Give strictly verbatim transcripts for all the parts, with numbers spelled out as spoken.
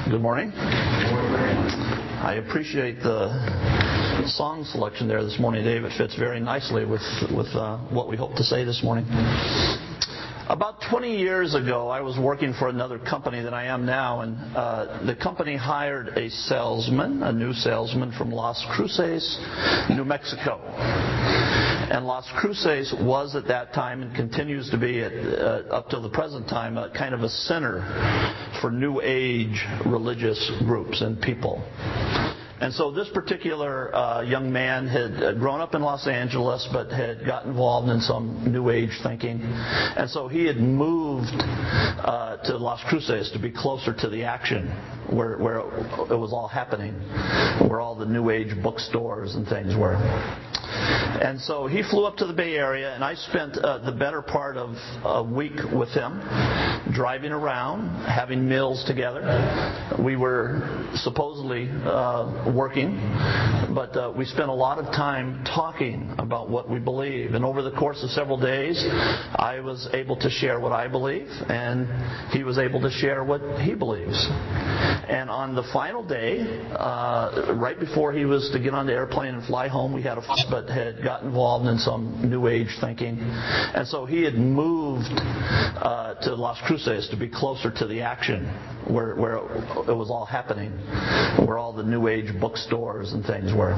Good morning. I appreciate the song selection there this morning, Dave. It fits very nicely with, with uh, what we hope to say this morning. About twenty years ago, I was working for another company than I am now, and uh, the company hired a salesman, a new salesman from Las Cruces, New Mexico. And Las Cruces was at that time and continues to be at, uh, up till the present time a kind of a center for New Age religious groups and people. And so this particular uh, young man had uh, grown up in Los Angeles but had got involved in some New Age thinking. And so he had moved uh, to Las Cruces to be closer to the action where, where it was all happening, where all the New Age bookstores and things were. And so he flew up to the Bay Area, and I spent uh, the better part of a week with him, driving around, having meals together. We were supposedly uh, working, but uh, we spent a lot of time talking about what we believe. And over the course of several days, I was able to share what I believe, and he was able to share what he believes. And on the final day, uh, right before he was to get on the airplane and fly home, we had a but had got involved in some New Age thinking. And so he had moved uh, to Las Cruces to be closer to the action where, where it was all happening, where all the New Age bookstores and things were.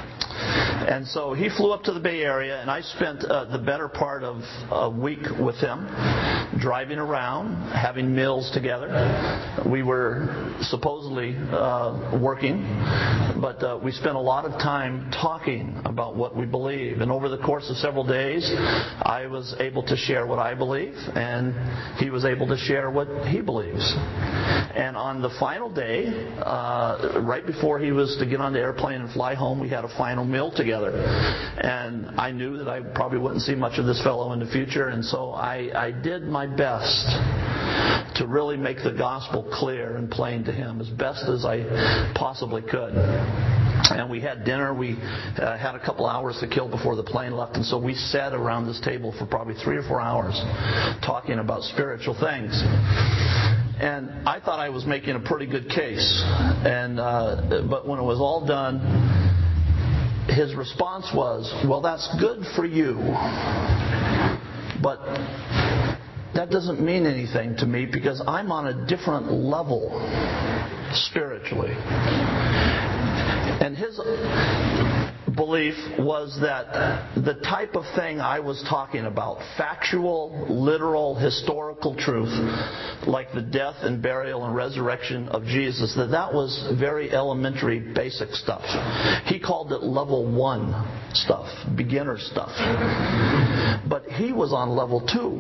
And so he flew up to the Bay Area, and I spent uh, the better part of a week with him, driving around, having meals together. We were supposedly uh, working, but uh, we spent a lot of time talking about what we believe. And over the course of several days, I was able to share what I believe, and he was able to share what he believes. And on the final day, uh, right before he was to get on the airplane and fly home, we had a final meal together. And I knew that I probably wouldn't see much of this fellow in the future, and so I, I did my best to really make the gospel clear and plain to him as best as I possibly could. And we had dinner. We uh, had a couple hours to kill before the plane left, and so we sat around this table for probably three or four hours talking about spiritual things. And I thought I was making a pretty good case. And uh, but when it was all done, his response was, "Well, that's good for you, but that doesn't mean anything to me because I'm on a different level spiritually." And his belief was that the type of thing I was talking about, factual, literal, historical truth, like the death and burial and resurrection of Jesus, that that was very elementary, basic stuff. He called it level one stuff, beginner stuff. But he was on level two.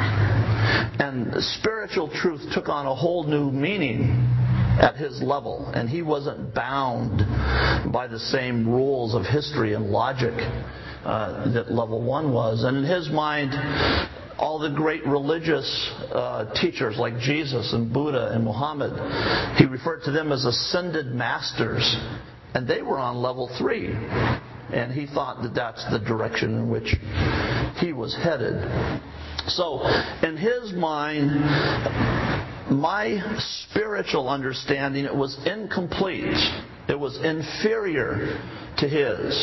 And spiritual truth took on a whole new meaning at his level, and he wasn't bound by the same rules of history and logic uh, that level one was. And in his mind, all the great religious uh, teachers like Jesus and Buddha and Muhammad, he referred to them as ascended masters, and they were on level three. And he thought that that's the direction in which he was headed. So, in his mind, my spiritual understanding, it was incomplete. It was inferior to his.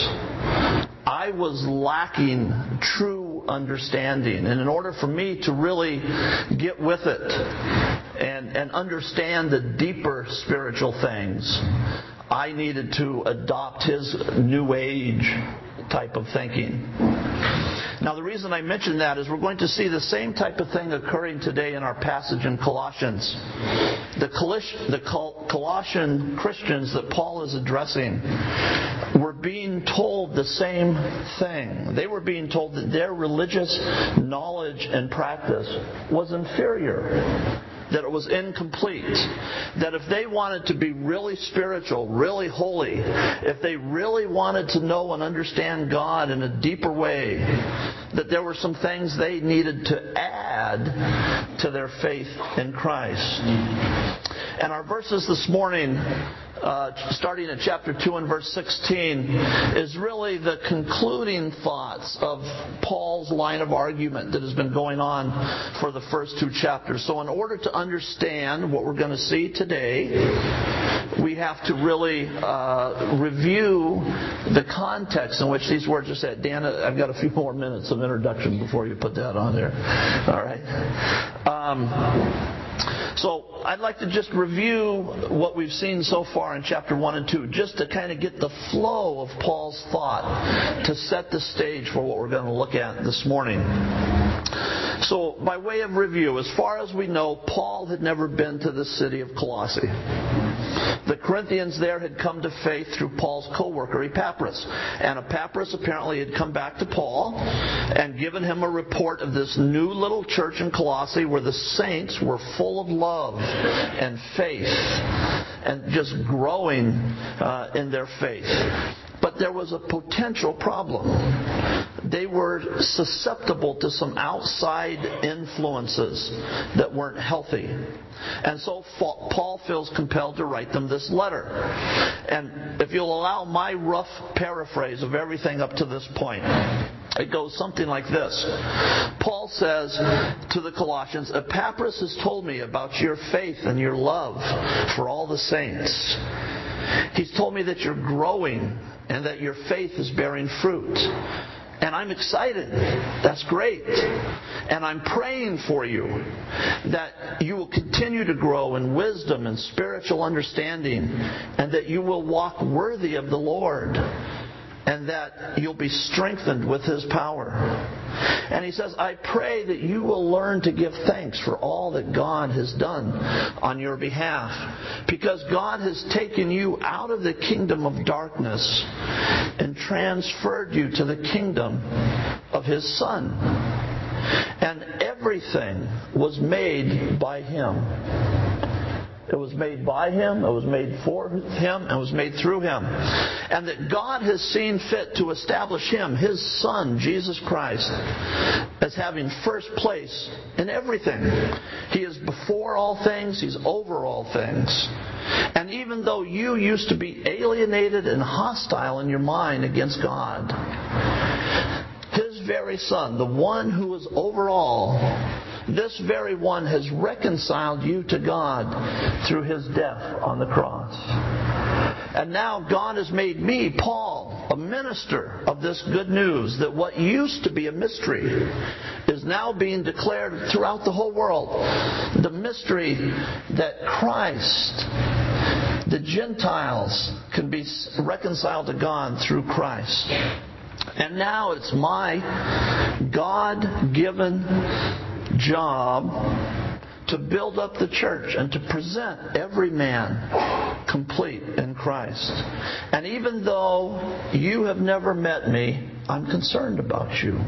I was lacking true understanding. And in order for me to really get with it and, and understand the deeper spiritual things, I needed to adopt his New Age type of thinking. Now, the reason I mention that is we're going to see the same type of thing occurring today in our passage in Colossians. The, Coloss- the Col- Colossian Christians that Paul is addressing were being told the same thing. They were being told that their religious knowledge and practice was inferior, that it was incomplete, that if they wanted to be really spiritual, really holy, if they really wanted to know and understand God in a deeper way, that there were some things they needed to add to their faith in Christ. And our verses this morning uh, starting at chapter two and verse sixteen, is really the concluding thoughts of Paul's line of argument that has been going on for the first two chapters. So in order to understand what we're going to see today, we have to really uh, review the context in which these words are said. Dan, I've got a few more minutes of introduction before you put that on there. All right. Um, So I'd like to just review what we've seen so far in chapter one and two, just to kind of get the flow of Paul's thought to set the stage for what we're going to look at this morning. So by way of review, as far as we know, Paul had never been to the city of Colossae. The Corinthians there had come to faith through Paul's co-worker Epaphras. And Epaphras apparently had come back to Paul and given him a report of this new little church in Colossae where the saints were full of love and faith and just growing uh, in their faith. But there was a potential problem. They were susceptible to some outside influences that weren't healthy. And so Paul feels compelled to write them this letter. And if you'll allow my rough paraphrase of everything up to this point, it goes something like this. Paul says to the Colossians, Epaphras has told me about your faith and your love for all the saints. He's told me that you're growing and that your faith is bearing fruit. And I'm excited. That's great. And I'm praying for you that you will continue to grow in wisdom and spiritual understanding, and that you will walk worthy of the Lord, and that you'll be strengthened with His power. And he says, I pray that you will learn to give thanks for all that God has done on your behalf, because God has taken you out of the kingdom of darkness and transferred you to the kingdom of His Son. And everything was made by Him. It was made by Him, it was made for Him, and it was made through Him. And that God has seen fit to establish Him, His Son, Jesus Christ, as having first place in everything. He is before all things, He's over all things. And even though you used to be alienated and hostile in your mind against God, His very Son, the one who is over all, this very one has reconciled you to God through His death on the cross. And now God has made me, Paul, a minister of this good news, that what used to be a mystery is now being declared throughout the whole world. The mystery that Christ, the Gentiles, can be reconciled to God through Christ. And now it's my God-given job to build up the church and to present every man complete in Christ. And even though you have never met me, I'm concerned about you.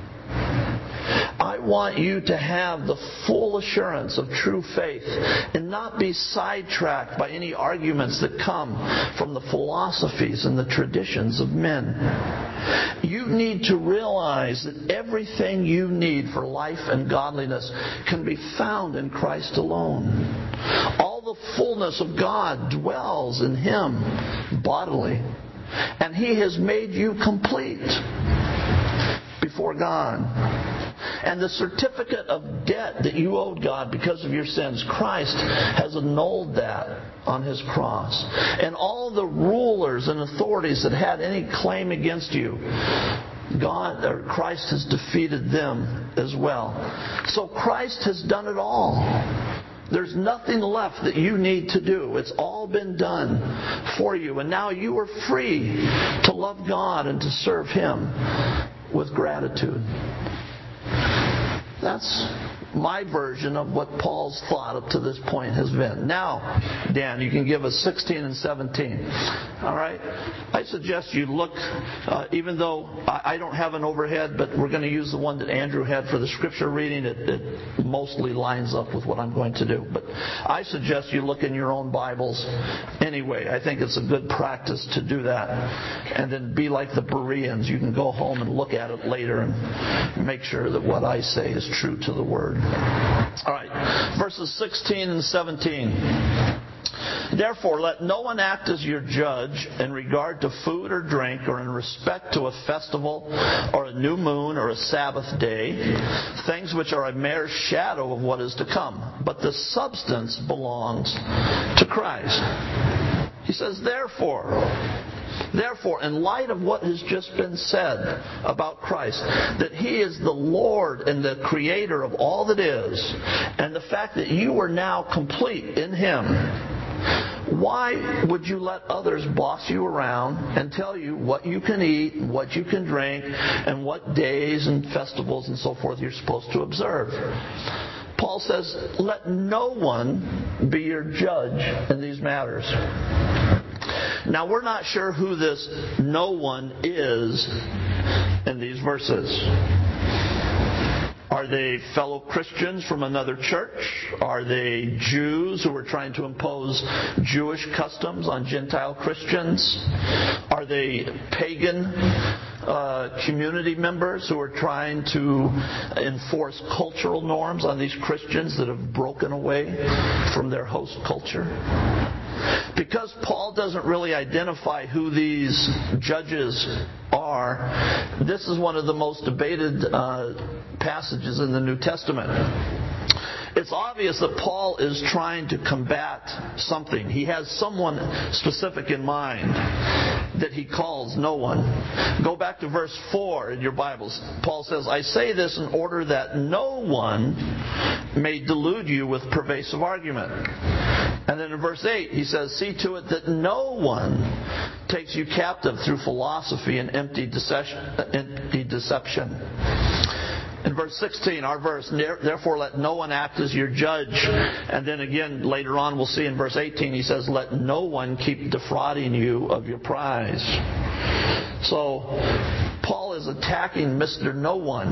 I want you to have the full assurance of true faith and not be sidetracked by any arguments that come from the philosophies and the traditions of men. You need to realize that everything you need for life and godliness can be found in Christ alone. All the fullness of God dwells in Him bodily, and He has made you complete before God. And the certificate of debt that you owed God because of your sins, Christ has annulled that on His cross. And all the rulers and authorities that had any claim against you, God or Christ has defeated them as well. So Christ has done it all. There's nothing left that you need to do. It's all been done for you. And now you are free to love God and to serve Him with gratitude. That's my version of what Paul's thought up to this point has been. Now, Dan, you can give us sixteen and seventeen. All right? I suggest you look, uh, even though I, I don't have an overhead, but we're going to use the one that Andrew had for the scripture reading. It, it mostly lines up with what I'm going to do. But I suggest you look in your own Bibles anyway. I think it's a good practice to do that. And then be like the Bereans. You can go home and look at it later and make sure that what I say is true to the Word. All right, verses sixteen and seventeen. Therefore, let no one act as your judge in regard to food or drink, or in respect to a festival, or a new moon, or a Sabbath day, things which are a mere shadow of what is to come. But the substance belongs to Christ. He says, therefore, Therefore, in light of what has just been said about Christ, that He is the Lord and the Creator of all that is, and the fact that you are now complete in Him, why would you let others boss you around and tell you what you can eat, what you can drink, and what days and festivals and so forth you're supposed to observe? Paul says, let no one be your judge in these matters. Now, we're not sure who this no one is in these verses. Are they fellow Christians from another church? Are they Jews who are trying to impose Jewish customs on Gentile Christians? Are they pagan uh, community members who are trying to enforce cultural norms on these Christians that have broken away from their host culture? Because Paul doesn't really identify who these judges are, this is one of the most debated uh, passages in the New Testament. It's obvious that Paul is trying to combat something. He has someone specific in mind that he calls no one. Go back to verse four in your Bibles. Paul says, I say this in order that no one may delude you with pervasive argument. And then in verse eight, he says, see to it that no one takes you captive through philosophy and empty deception. In verse sixteen, our verse, therefore let no one act as your judge. And then again, later on, we'll see in verse eighteen, he says, let no one keep defrauding you of your prize. So, Paul is attacking Mister No One.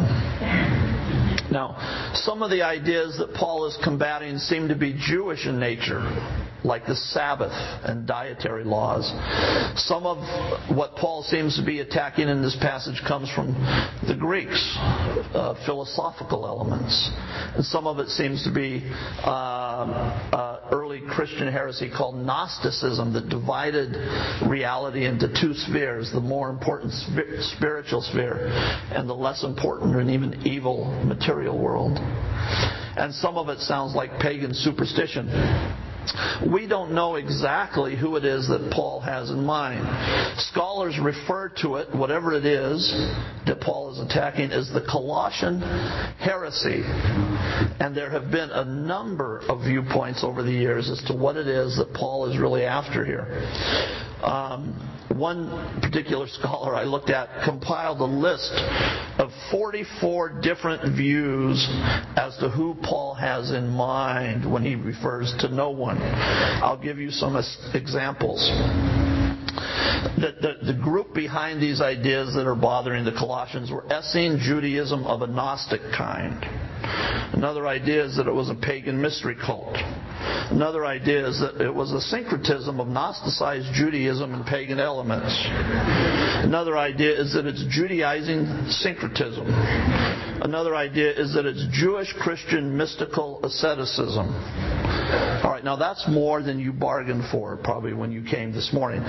Now, some of the ideas that Paul is combating seem to be Jewish in nature, like the Sabbath and dietary laws. Some of what Paul seems to be attacking in this passage comes from the Greeks, uh, philosophical elements. And some of it seems to be uh, uh, early Christian heresy called Gnosticism that divided reality into two spheres, the more important spiritual sphere and the less important and even evil material world. And some of it sounds like pagan superstition. We don't know exactly who it is that Paul has in mind. Scholars refer to it, whatever it is that Paul is attacking, as the Colossian heresy. And there have been a number of viewpoints over the years as to what it is that Paul is really after here. Um, one particular scholar I looked at compiled a list of forty-four different views as to who Paul has in mind when he refers to no one. I'll give you some examples. The, the, the group behind these ideas that are bothering the Colossians were Essene Judaism of a Gnostic kind. Another idea is that it was a pagan mystery cult. Another idea is that it was a syncretism of Gnosticized Judaism and pagan elements. Another idea is that it's Judaizing syncretism. Another idea is that it's Jewish Christian mystical asceticism. All right, now that's more than you bargained for probably when you came this morning.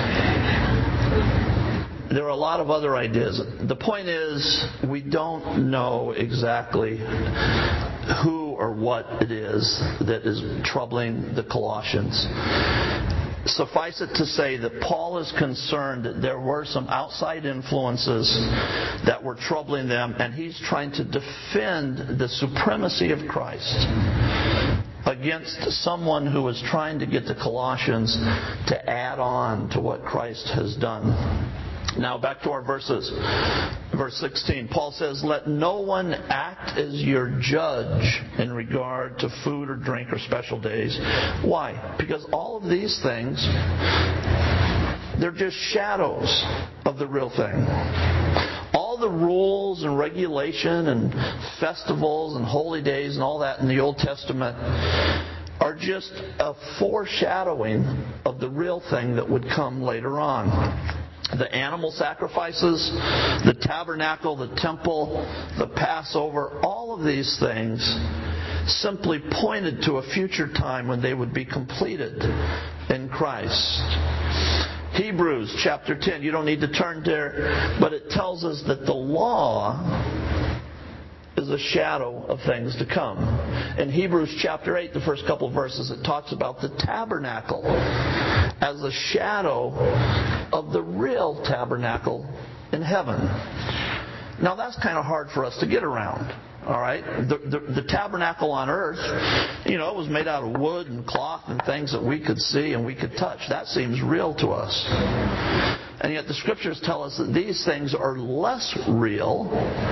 There are a lot of other ideas. The point is, we don't know exactly who or what it is that is troubling the Colossians. Suffice it to say that Paul is concerned that there were some outside influences that were troubling them, and he's trying to defend the supremacy of Christ against someone who is trying to get the Colossians to add on to what Christ has done. Now back to our verses. Verse sixteen, Paul says, let no one act as your judge in regard to food or drink or special days. Why? Because all of these things, they're just shadows of the real thing. All the rules and regulation and festivals and holy days and all that in the Old Testament are just a foreshadowing of the real thing that would come later on. The animal sacrifices, the tabernacle, the temple, the Passover, all of these things simply pointed to a future time when they would be completed in Christ. Hebrews chapter ten, you don't need to turn there, but it tells us that the law is a shadow of things to come. In Hebrews chapter eight, the first couple of verses, it talks about the tabernacle as a shadow of the real tabernacle in heaven. Now that's kind of hard for us to get around. All right? The, the, the tabernacle on earth, you know, it was made out of wood and cloth and things that we could see and we could touch. That seems real to us. And yet the Scriptures tell us that these things are less real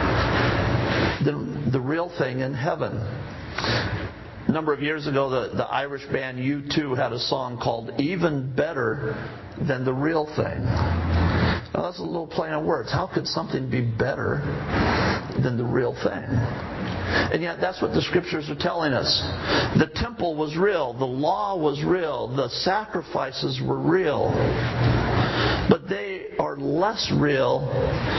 than the real thing in heaven. A number of years ago, the, the Irish band U two had a song called Even Better Than the Real Thing. Now that's a little play on words. How could something be better than the real thing? And yet that's what the Scriptures are telling us. The temple was real. The law was real. The sacrifices were real. But they are less real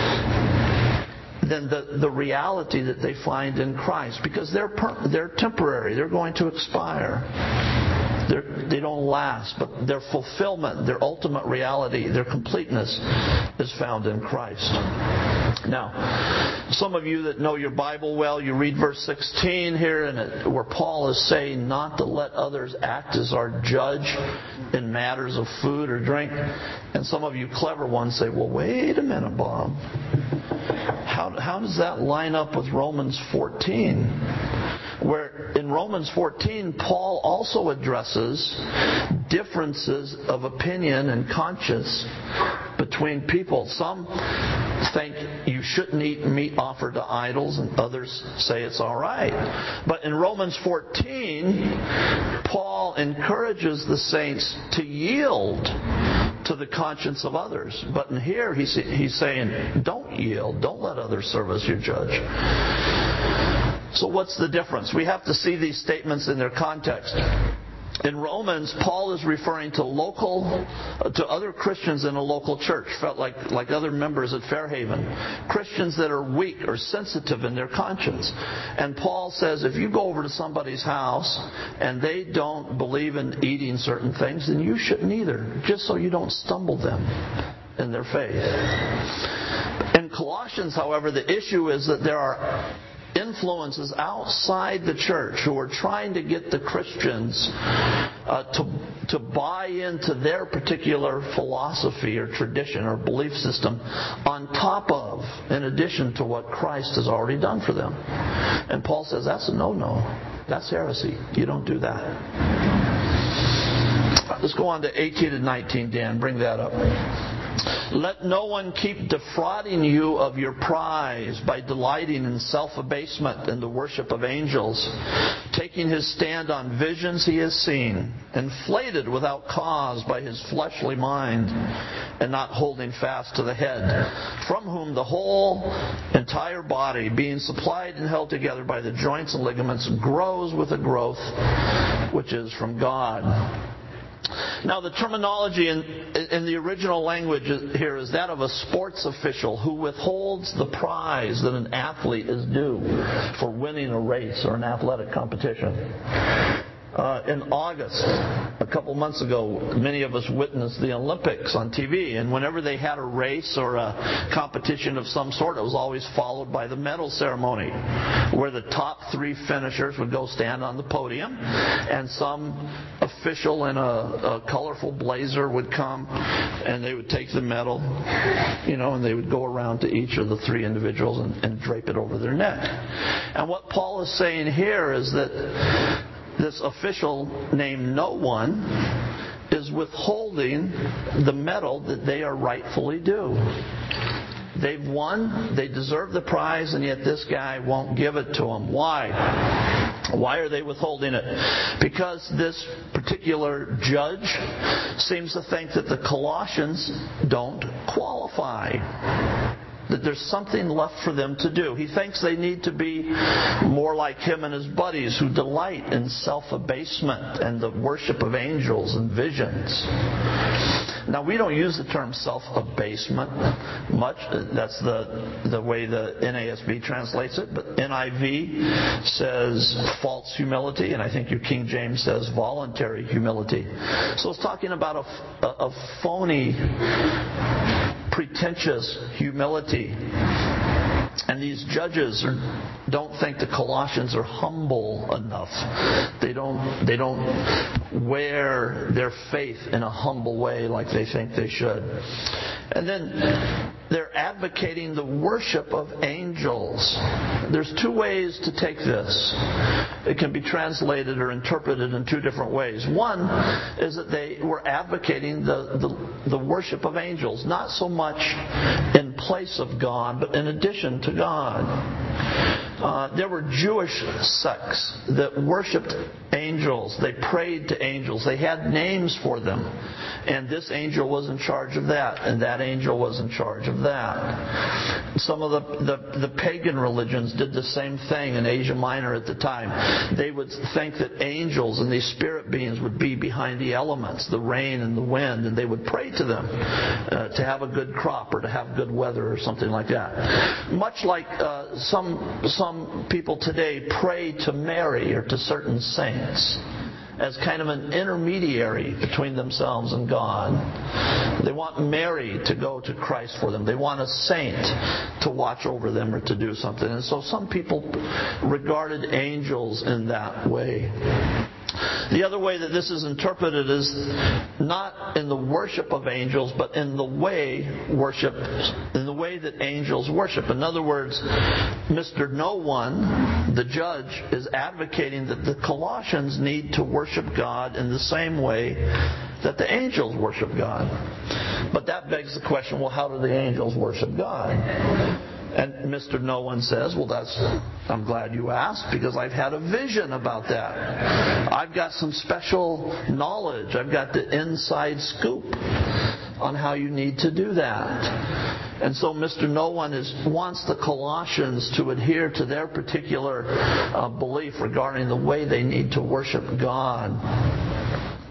than the, the reality that they find in Christ, because they're per, they're temporary. They're going to expire. They're, they don't last, but their fulfillment, their ultimate reality, their completeness is found in Christ. Now, some of you that know your Bible well, you read verse sixteen here, and it, where Paul is saying not to let others act as our judge in matters of food or drink. And some of you clever ones say, well, wait a minute, Bob. How, how does that line up with Romans fourteen? Where in Romans fourteen, Paul also addresses differences of opinion and conscience between people. Some think you shouldn't eat meat offered to idols, and others say it's all right. But in Romans fourteen, Paul encourages the saints to yield to the conscience of others. But in here, he's, he's saying, don't yield. Don't let others serve as your judge. So what's the difference? We have to see these statements in their context. In Romans, Paul is referring to local, to other Christians in a local church, felt like, like other members at Fairhaven. Christians that are weak or sensitive in their conscience. And Paul says, if you go over to somebody's house and they don't believe in eating certain things, then you shouldn't either, just so you don't stumble them in their faith. In Colossians, however, the issue is that there are influences outside the church who are trying to get the Christians uh, to, to buy into their particular philosophy or tradition or belief system on top of, in addition to what Christ has already done for them. And Paul says that's a no-no. That's heresy. You don't do that. Let's go on to eighteen and nineteen, Dan. Bring that up. Let no one keep defrauding you of your prize by delighting in self-abasement and the worship of angels, taking his stand on visions he has seen, inflated without cause by his fleshly mind, and not holding fast to the head, from whom the whole entire body, being supplied and held together by the joints and ligaments, grows with a growth which is from God. Now, the terminology in, in the original language here is that of a sports official who withholds the prize that an athlete is due for winning a race or an athletic competition. Uh, in August, a couple months ago, many of us witnessed the Olympics on T V. And whenever they had a race or a competition of some sort, it was always followed by the medal ceremony, where the top three finishers would go stand on the podium, and some official in a, a colorful blazer would come, and they would take the medal, you know, and they would go around to each of the three individuals and, and drape it over their neck. And what Paul is saying here is that this official named No One is withholding the medal that they are rightfully due. They've won, they deserve the prize, and yet this guy won't give it to them. Why? Why are they withholding it? Because this particular judge seems to think that the Colossians don't qualify. That there's something left for them to do. He thinks they need to be more like him and his buddies who delight in self-abasement and the worship of angels and visions. Now, we don't use the term self-abasement much. That's the, the way the N A S B translates it. But N I V says false humility, and I think your King James says voluntary humility. So it's talking about a, a, a phony, pretentious humility. And these judges are, don't think the Colossians are humble enough. They don't, they don't wear their faith in a humble way like they think they should. And then they're advocating the worship of angels. There's two ways to take this. It can be translated or interpreted in two different ways. One is that they were advocating the, the, the worship of angels, not so much in place of God, but in addition to God. Uh, there were Jewish sects that worshipped angels. They prayed to angels. They had names for them. And this angel was in charge of that, and that angel was in charge of that. Some of the, the, the pagan religions did the same thing in Asia Minor at the time. They would think that angels and these spirit beings would be behind the elements, the rain and the wind, and they would pray to them uh, to have a good crop or to have good weather or something like that. Much like uh, some some people today pray to Mary or to certain saints as kind of an intermediary between themselves and God. They want Mary to go to Christ for them. They want a saint to watch over them or to do something. And so some people regarded angels in that way. The other way that this is interpreted is not in the worship of angels, but in the way worship, in the way that angels worship. In other words, Mister No One, the judge, is advocating that the Colossians need to worship God in the same way that the angels worship God. But that begs the question, well, how do the angels worship God? And Mister No One says, well, that's, I'm glad you asked, because I've had a vision about that. I've got some special knowledge. I've got the inside scoop on how you need to do that. And so Mister No One is, wants the Colossians to adhere to their particular uh, belief regarding the way they need to worship God.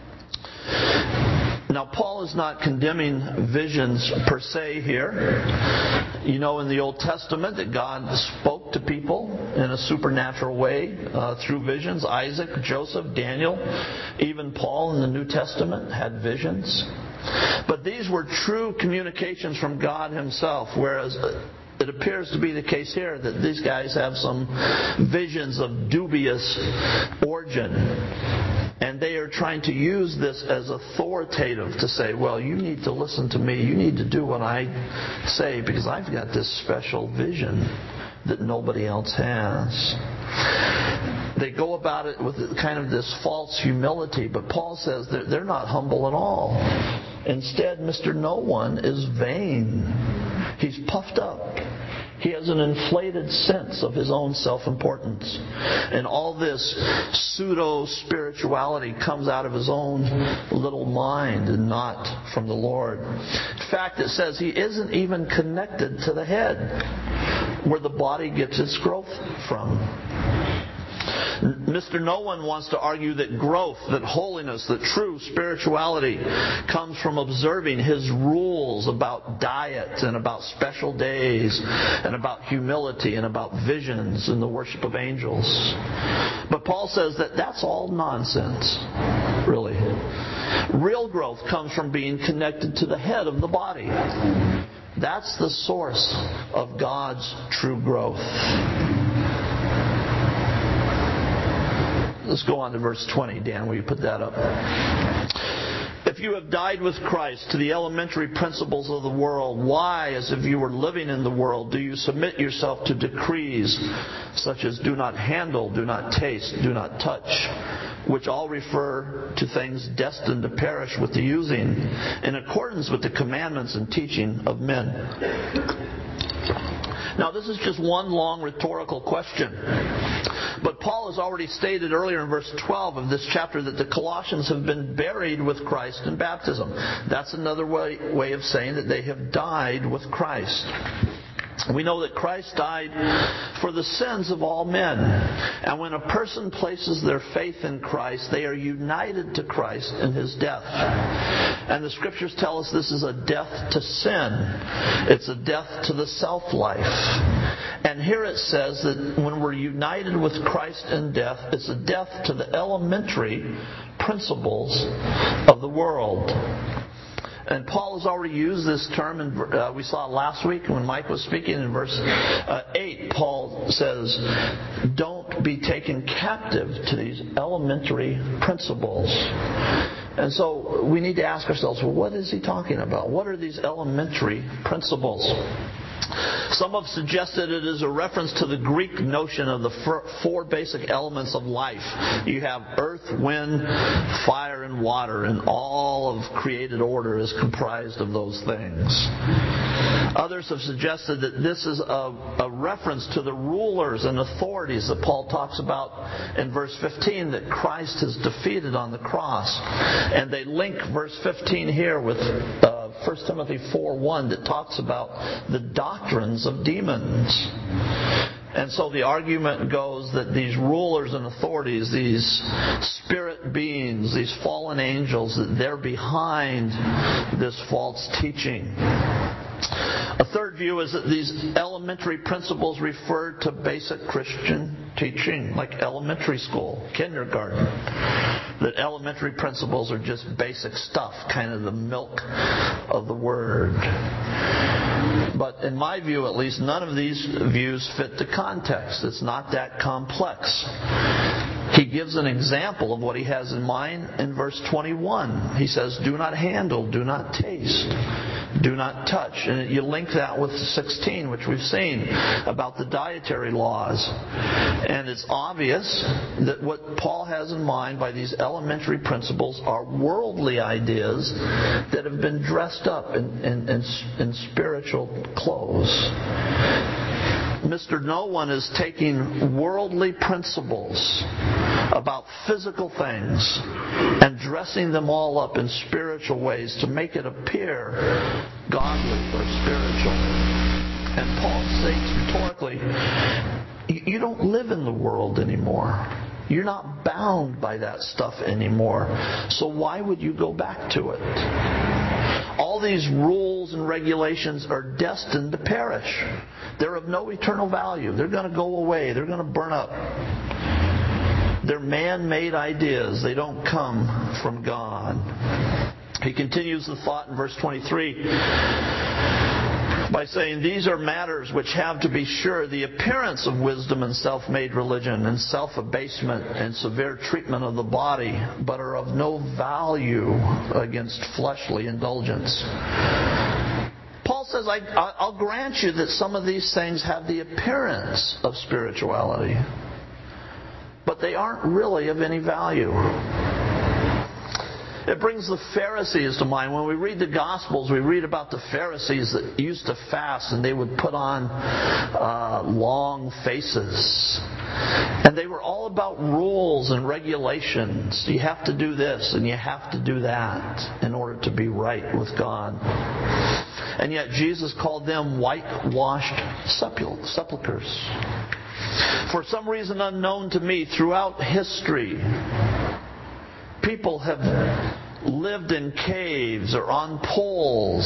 Now, Paul is not condemning visions per se here. You know, in the Old Testament that God spoke to people in a supernatural way uh, through visions. Isaac, Joseph, Daniel, even Paul in the New Testament had visions. But these were true communications from God Himself, whereas it appears to be the case here that these guys have some visions of dubious origin. And they are trying to use this as authoritative to say, well, you need to listen to me. You need to do what I say because I've got this special vision that nobody else has. They go about it with kind of this false humility, but Paul says that they're not humble at all. Instead, Mister No One is vain. He's puffed up. He has an inflated sense of his own self-importance. And all this pseudo-spirituality comes out of his own little mind and not from the Lord. In fact, it says he isn't even connected to the head, where the body gets its growth from. Mister No One wants to argue that growth, that holiness, that true spirituality comes from observing his rules about diet and about special days and about humility and about visions and the worship of angels. But Paul says that that's all nonsense, really. Real growth comes from being connected to the head of the body. That's the source of God's true growth. Let's go on to verse twenty. Dan, will you put that up? If you have died with Christ to the elementary principles of the world, why, as if you were living in the world, do you submit yourself to decrees such as do not handle, do not taste, do not touch, which all refer to things destined to perish with the using, in accordance with the commandments and teaching of men? Now, this is just one long rhetorical question. But Paul has already stated earlier in verse twelve of this chapter that the Colossians have been buried with Christ in baptism. That's another way, way of saying that they have died with Christ. We know that Christ died for the sins of all men. And when a person places their faith in Christ, they are united to Christ in His death. And the Scriptures tell us this is a death to sin. It's a death to the self-life. And here it says that when we're united with Christ in death, it's a death to the elementary principles of the world. And Paul has already used this term, and uh, we saw it last week when Mike was speaking in verse uh, eight. Paul says, don't be taken captive to these elementary principles. And so we need to ask ourselves, well, what is he talking about? What are these elementary principles? Some have suggested it is a reference to the Greek notion of the four basic elements of life. You have earth, wind, fire, and water, and all of created order is comprised of those things. Others have suggested that this is a, a reference to the rulers and authorities that Paul talks about in verse fifteen that Christ has defeated on the cross. And they link verse fifteen here with uh, First Timothy four one that talks about the doctrines of demons. And so the argument goes that these rulers and authorities, these spirit beings, these fallen angels, that they're behind this false teaching. A third view is that these elementary principles refer to basic Christian teaching, like elementary school, kindergarten. That elementary principles are just basic stuff, kind of the milk of the Word. But in my view, at least, none of these views fit the context. It's not that complex. He gives an example of what he has in mind in verse twenty-one. He says, do not handle, do not taste, do not touch. And you link that with sixteen, which we've seen, about the dietary laws. And it's obvious that what Paul has in mind by these elementary principles are worldly ideas that have been dressed up in, in, in, in spiritual clothes. Mister No One is taking worldly principles about physical things and dressing them all up in spiritual ways to make it appear godly or spiritual. And Paul states rhetorically, you don't live in the world anymore. You're not bound by that stuff anymore. So why would you go back to it? All these rules and regulations are destined to perish. They're of no eternal value. They're going to go away. They're going to burn up. They're man-made ideas. They don't come from God. He continues the thought in verse twenty-three by saying, these are matters which have, to be sure, the appearance of wisdom and self-made religion and self-abasement and severe treatment of the body, but are of no value against fleshly indulgence. Paul says, I, I'll grant you that some of these things have the appearance of spirituality, but they aren't really of any value. It brings the Pharisees to mind. When we read the Gospels, we read about the Pharisees that used to fast, and they would put on uh, long faces. And they were all about rules and regulations. You have to do this and you have to do that in order to be right with God. And yet Jesus called them whitewashed sepulchres. For some reason unknown to me, throughout history, people have lived in caves or on poles.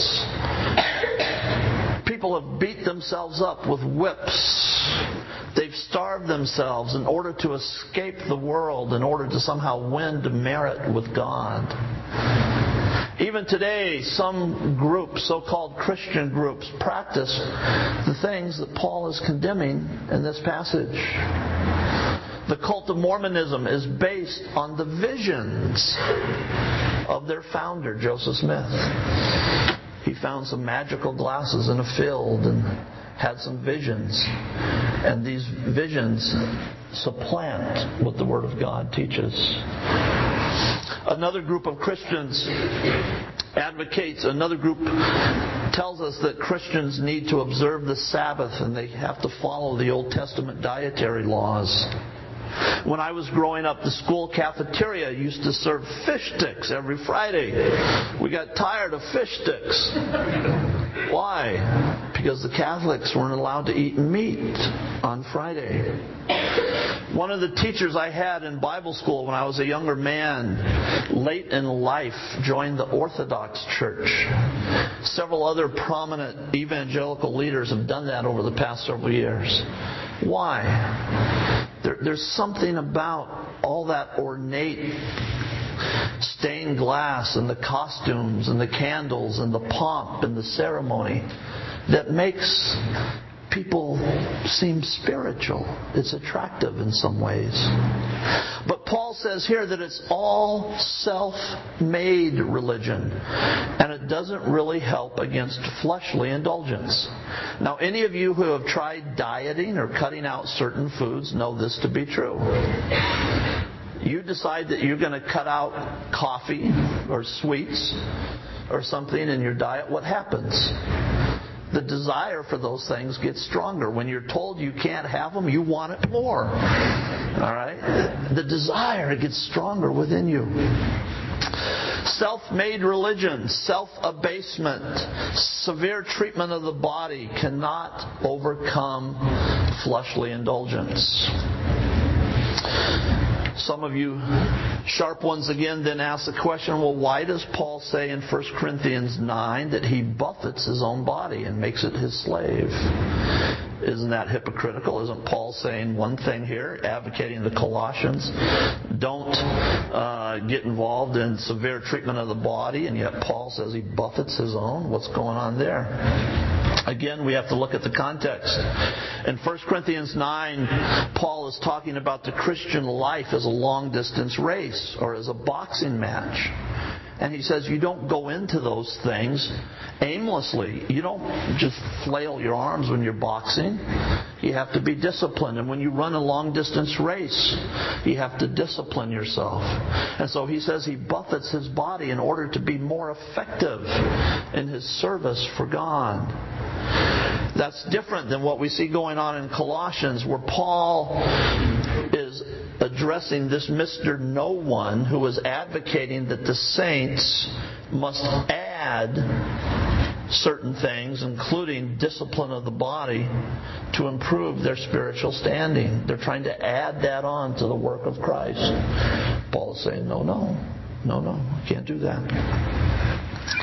People have beat themselves up with whips. They've starved themselves in order to escape the world, in order to somehow win demerit with God. Even today, some groups, so-called Christian groups, practice the things that Paul is condemning in this passage. The cult of Mormonism is based on the visions of their founder, Joseph Smith. He found some magical glasses in a field and had some visions. And these visions supplant what the Word of God teaches. Another group of Christians advocates, another group tells us that Christians need to observe the Sabbath and they have to follow the Old Testament dietary laws. When I was growing up, the school cafeteria used to serve fish sticks every Friday. We got tired of fish sticks. Why? because the Catholics weren't allowed to eat meat on Friday. One of the teachers I had in Bible school when I was a younger man, late in life, joined the Orthodox Church. Several other prominent evangelical leaders have done that over the past several years. Why? There, there's something about all that ornate stained glass and the costumes and the candles and the pomp and the ceremony that makes people seem spiritual. It's attractive in some ways. But Paul says here that it's all self-made religion, and it doesn't really help against fleshly indulgence. Now, any of you who have tried dieting or cutting out certain foods know this to be true. You decide that you're going to cut out coffee or sweets or something in your diet, what happens? The desire for those things gets stronger. When you're told you can't have them, you want it more. All right? The desire gets stronger within you. Self-made religion, self-abasement, severe treatment of the body cannot overcome fleshly indulgence. Some of you sharp ones again then ask the question, well, why does Paul say in First Corinthians nine that he buffets his own body and makes it his slave? Isn't that hypocritical? Isn't Paul saying one thing here, advocating the Colossians don't uh, get involved in severe treatment of the body, and yet Paul says he buffets his own? What's going on there? Again, we have to look at the context. In First Corinthians nine, Paul is talking about the Christian life as a long-distance race or as a boxing match. And he says you don't go into those things aimlessly. You don't just flail your arms when you're boxing. You have to be disciplined. And when you run a long-distance race, you have to discipline yourself. And so he says he buffets his body in order to be more effective in his service for God. That's different than what we see going on in Colossians, where Paul is addressing this Mister No One who is advocating that the saints must add certain things, including discipline of the body, to improve their spiritual standing. They're trying to add that on to the work of Christ. Paul is saying, no, no, no, no, I can't do that.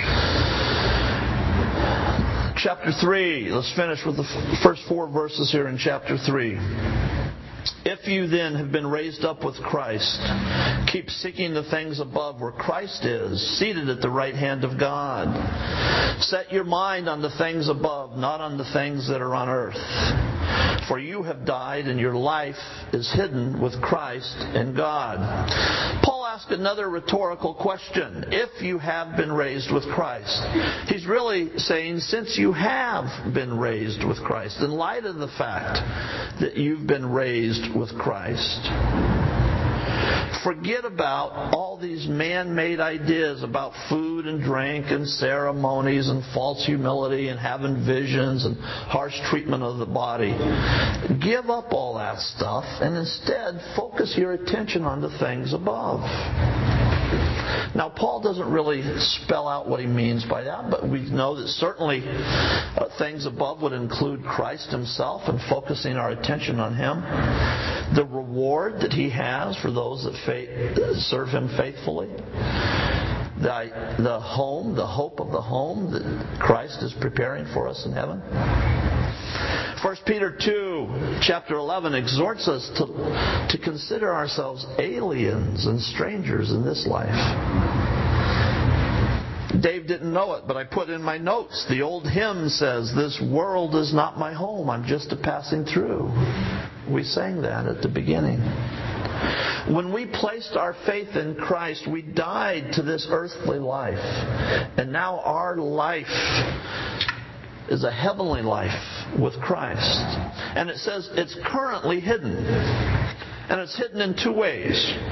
Chapter three. Let's finish with the first four verses here in chapter three. If you then have been raised up with Christ, keep seeking the things above where Christ is, seated at the right hand of God. Set your mind on the things above, not on the things that are on earth. For you have died, and your life is hidden with Christ in God. Paul asked another rhetorical question. If you have been raised with Christ. He's really saying, since you have been raised with Christ, in light of the fact that you've been raised with Christ, forget about all these man-made ideas about food and drink and ceremonies and false humility and having visions and harsh treatment of the body. Give up all that stuff and instead focus your attention on the things above. Now, Paul doesn't really spell out what he means by that, but we know that certainly uh, things above would include Christ himself and focusing our attention on him. The reward that he has for those that faith, serve him faithfully. The, the home, the hope of the home that Christ is preparing for us in heaven. First Peter two, chapter eleven, exhorts us to, to consider ourselves aliens and strangers in this life. Dave didn't know it, but I put in my notes. The old hymn says, "This world is not my home, I'm just a passing through." We sang that at the beginning. When we placed our faith in Christ, we died to this earthly life. And now our life is a heavenly life with Christ. And it says it's currently hidden. And it's hidden in two ways.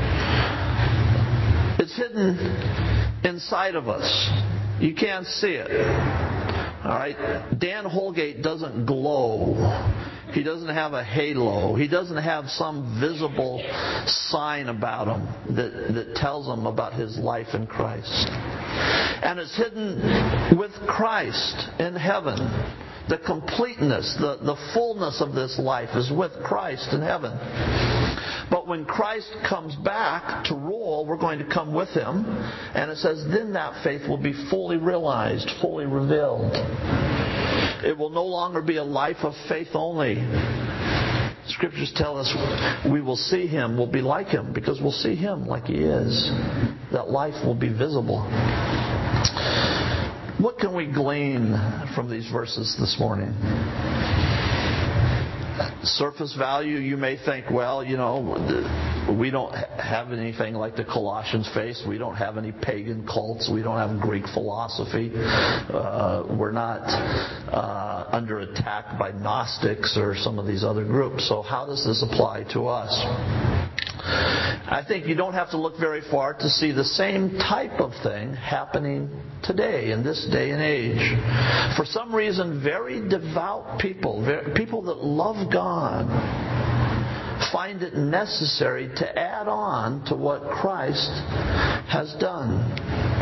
It's hidden inside of us. You can't see it. All right? Dan Holgate doesn't glow. He doesn't have a halo. He doesn't have some visible sign about him that, that tells him about his life in Christ. And it's hidden with Christ in heaven. The completeness, the, the fullness of this life is with Christ in heaven. But when Christ comes back to rule, we're going to come with Him. And it says, then that faith will be fully realized, fully revealed. It will no longer be a life of faith only. Scriptures tell us we will see Him, we'll be like Him, because we'll see Him like He is. That life will be visible. What can we glean from these verses this morning? Surface value, you may think, well, you know, we don't have anything like the Colossians faced. We don't have any pagan cults. We don't have Greek philosophy. Uh, we're not uh, under attack by Gnostics or some of these other groups. So how does this apply to us? I think you don't have to look very far to see the same type of thing happening today, in this day and age. For some reason, very devout people, very, people that love God, find it necessary to add on to what Christ has done.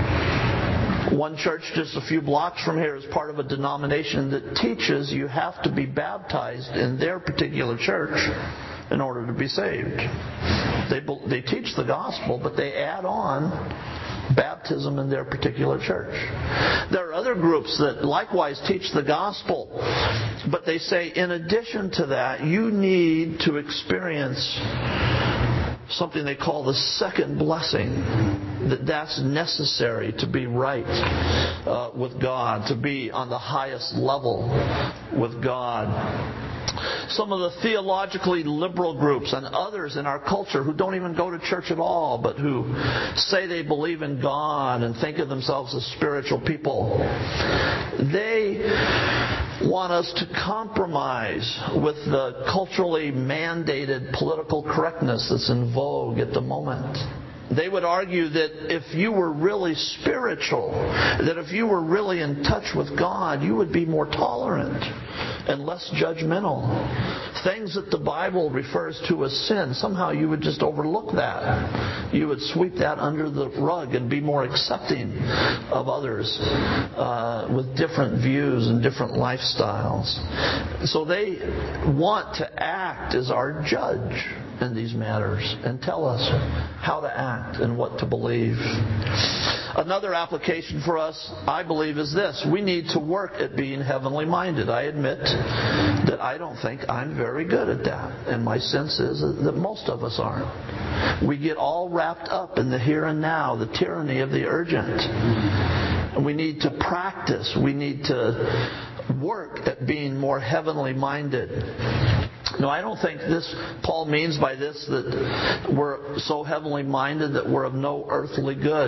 One church just a few blocks from here is part of a denomination that teaches you have to be baptized in their particular church in order to be saved. They, they teach the gospel, but they add on baptism in their particular church. There are other groups that likewise teach the gospel, but they say in addition to that, you need to experience something they call the second blessing. That that's necessary to be right uh, with God, to be on the highest level with God. Some of the theologically liberal groups and others in our culture who don't even go to church at all, but who say they believe in God and think of themselves as spiritual people, they want us to compromise with the culturally mandated political correctness that's in vogue at the moment. They would argue that if you were really spiritual, that if you were really in touch with God, you would be more tolerant and less judgmental. Things that the Bible refers to as sin, somehow you would just overlook that. You would sweep that under the rug and be more accepting of others uh, with different views and different lifestyles. So they want to act as our judge in these matters and tell us how to act and what to believe. Another application for us, I believe, is this. We need to work at being heavenly minded. I admit that I don't think I'm very good at that. And my sense is that most of us aren't. We get all wrapped up in the here and now, the tyranny of the urgent. And we need to practice. We need to work at being more heavenly minded. No, I don't think this, Paul means by this that we're so heavenly minded that we're of no earthly good.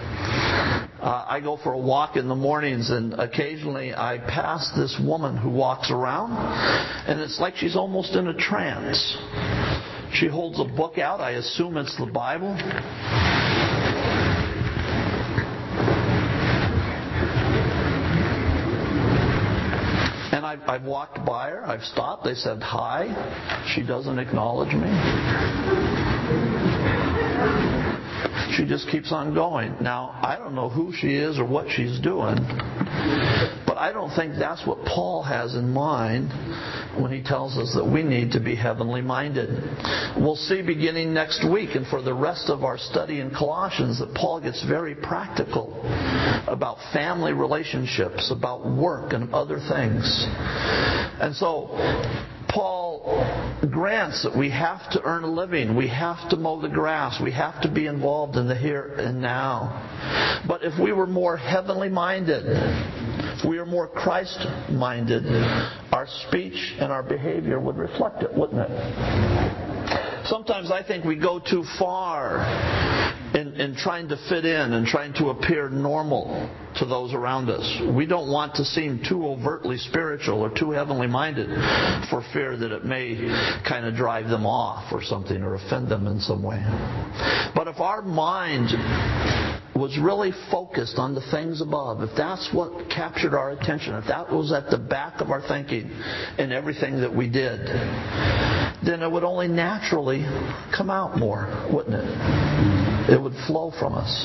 Uh, I go for a walk in the mornings, and occasionally I pass this woman who walks around, and it's like she's almost in a trance. She holds a book out. I assume it's the Bible. And I've, I've walked by her. I've stopped. They said hi. She doesn't acknowledge me. She just keeps on going. Now, I don't know who she is or what she's doing, but I don't think that's what Paul has in mind when he tells us that we need to be heavenly minded. We'll see beginning next week and for the rest of our study in Colossians that Paul gets very practical about family relationships, about work and other things. And so Paul grants that we have to earn a living. We have to mow the grass. We have to be involved in the here and now. But if we were more heavenly minded, if we were more Christ-minded, our speech and our behavior would reflect it, wouldn't it? Sometimes I think we go too far in, in trying to fit in and trying to appear normal to those around us. We don't want to seem too overtly spiritual or too heavenly minded for fear that it may kind of drive them off or something or offend them in some way. But if our mind was really focused on the things above, if that's what captured our attention, if that was at the back of our thinking in everything that we did, then it would only naturally come out more, wouldn't it? It would flow from us.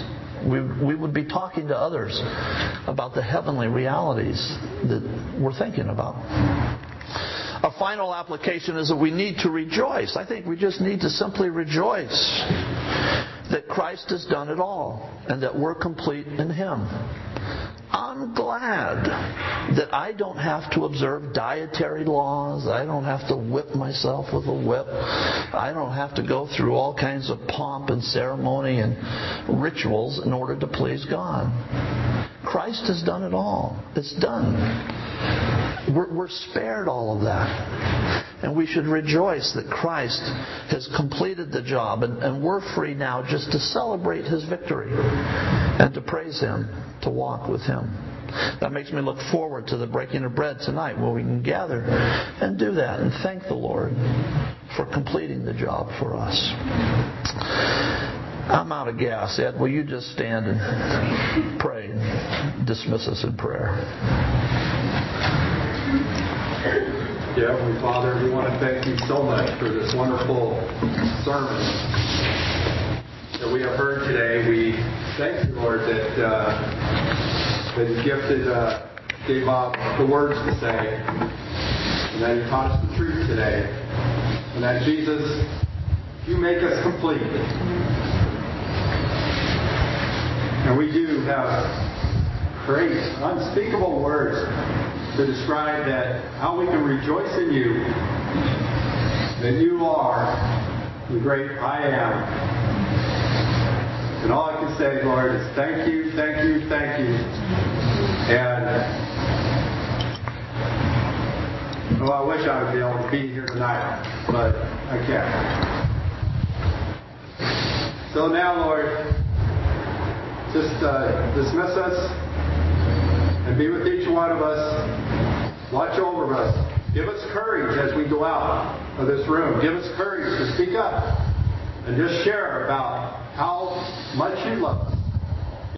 we, we would be talking to others about the heavenly realities that we're thinking about. A final application is that we need to rejoice. I think we just need to simply rejoice that Christ has done it all and that we're complete in Him. I'm glad that I don't have to observe dietary laws. I don't have to whip myself with a whip. I don't have to go through all kinds of pomp and ceremony and rituals in order to please God. Christ has done it all. It's done. We're, we're spared all of that. And we should rejoice that Christ has completed the job, and, and we're free now just to celebrate His victory and to praise Him, to walk with Him. That makes me look forward to the breaking of bread tonight, where we can gather and do that and thank the Lord for completing the job for us. I'm out of gas. Ed, will you just stand and pray and dismiss us in prayer? Dear Heavenly Father, we want to thank You so much for this wonderful sermon that we have heard today. We thank You, Lord, that, uh, that You gifted uh, gave Bob the words to say, and that You taught us the truth today, and that, Jesus, You make us complete. And we do have great, unspeakable words to describe that how we can rejoice in You, that You are the great I am. And all I can say, Lord, is thank You, thank You, thank You. And well, I wish I would be able to be here tonight, but I can't. So now, Lord, just uh, dismiss us and be with each one of us. Watch over us. Give us courage as we go out of this room. Give us courage to speak up and just share about how much You love us.